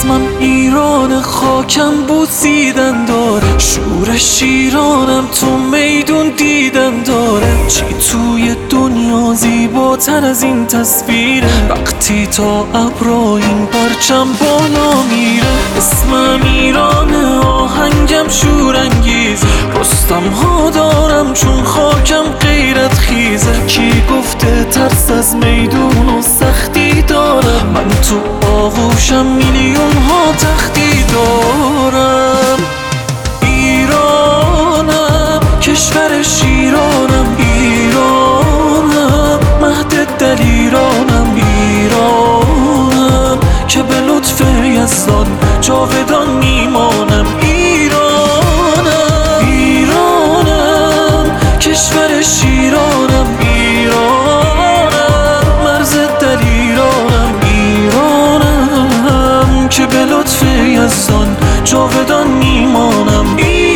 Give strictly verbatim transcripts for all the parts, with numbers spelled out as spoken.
اسمم ایران، خاکم بوسیدن داره، شور شیرانم تو میدون دیدن داره. چی توی دنیا زیباتر از این تصویره؟ وقتی تا ابرا این پرچم بالا میره. اسمم ایرانه، آهنگم شورانگیز، رستم ها دارم چون خاکم غیرت خیزه. کی گفته ترس از میدون و سختی دارم؟ من تو آغوشم میلیون ها تختی دارم. ایرانم، کشور شیرانم، ایرانم، مهد دلیرانم، ایرانم که به لطف یزدان جاودان میمانم. ایرانم، ایرانم، کشور شیرانم، ایرانم، مرز دلیرانم، ایرانم که به لطف یزدان جاودان میمانم.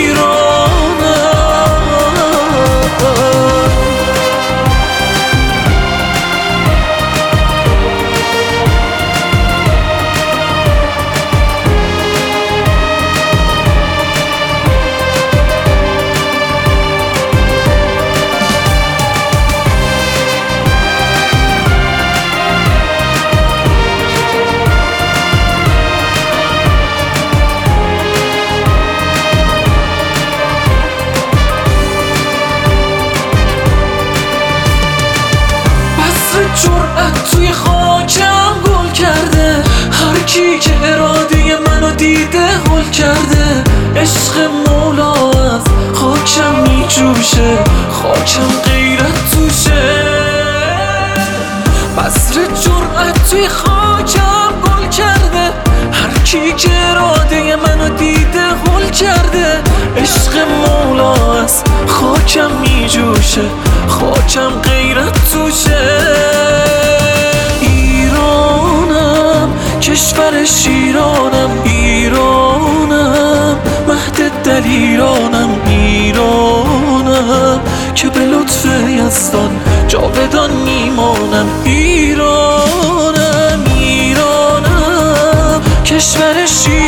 جرأت توی خاکم گل کرده، هر کی که اراده منو دیده هل کرده. عشق مولا از خاکم میجوشه، خاکم غیرت توشه. بذر جرأت توی خاکم گل کرده، هر کی که اراده منو دیده هل کرده. عشق مولا از خاکم میجوشه، خاکم غیرت توشه. کشور شیرانم، ایرانم، مهد دلیرانم، ایرانم که به لطف یزدان جاودان میمانم. ایرانم، ایرانم، کشور شیرانم.